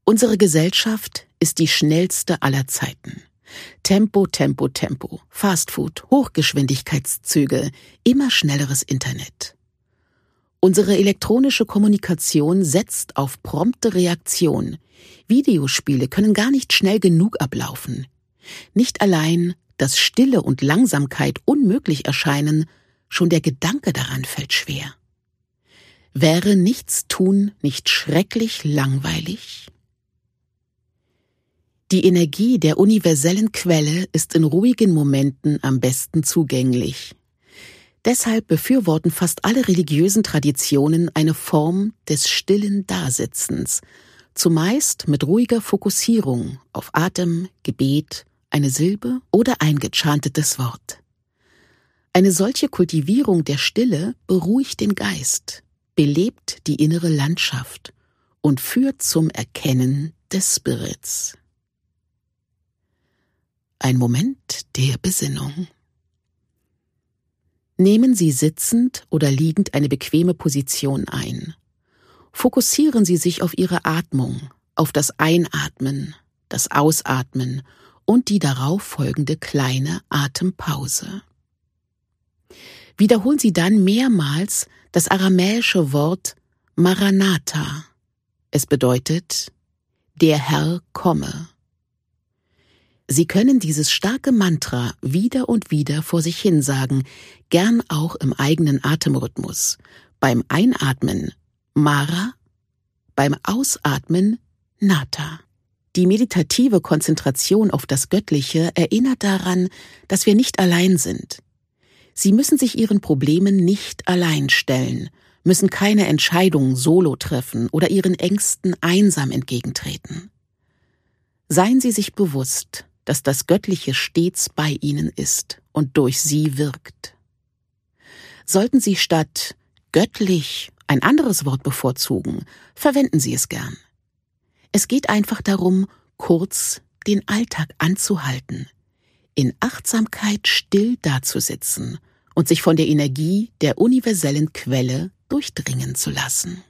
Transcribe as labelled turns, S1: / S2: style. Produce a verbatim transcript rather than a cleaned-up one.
S1: Unsere Gesellschaft ist die schnellste aller Zeiten. Tempo, Tempo, Tempo, Fastfood, Hochgeschwindigkeitszüge, immer schnelleres Internet. Unsere elektronische Kommunikation setzt auf prompte Reaktion. Videospiele können gar nicht schnell genug ablaufen. Nicht allein, dass Stille und Langsamkeit unmöglich erscheinen, schon der Gedanke daran fällt schwer. Wäre Nichtstun nicht schrecklich langweilig? Die Energie der universellen Quelle ist in ruhigen Momenten am besten zugänglich. Deshalb befürworten fast alle religiösen Traditionen eine Form des stillen Dasitzens, zumeist mit ruhiger Fokussierung auf Atem, Gebet, eine Silbe oder ein gechantetes Wort. Eine solche Kultivierung der Stille beruhigt den Geist, belebt die innere Landschaft und führt zum Erkennen des Spirits. Ein Moment der Besinnung. Nehmen Sie sitzend oder liegend eine bequeme Position ein. Fokussieren Sie sich auf Ihre Atmung, auf das Einatmen, das Ausatmen und die darauf folgende kleine Atempause. Wiederholen Sie dann mehrmals das aramäische Wort Maranatha. Es bedeutet, der Herr komme. Sie können dieses starke Mantra wieder und wieder vor sich hin sagen, gern auch im eigenen Atemrhythmus. Beim Einatmen Mara, beim Ausatmen Nata. Die meditative Konzentration auf das Göttliche erinnert daran, dass wir nicht allein sind. Sie müssen sich Ihren Problemen nicht allein stellen, müssen keine Entscheidung solo treffen oder Ihren Ängsten einsam entgegentreten. Seien Sie sich bewusst, dass das Göttliche stets bei Ihnen ist und durch Sie wirkt. Sollten Sie statt göttlich ein anderes Wort bevorzugen, verwenden Sie es gern. Es geht einfach darum, kurz den Alltag anzuhalten, in Achtsamkeit still dazusitzen und sich von der Energie der universellen Quelle durchdringen zu lassen.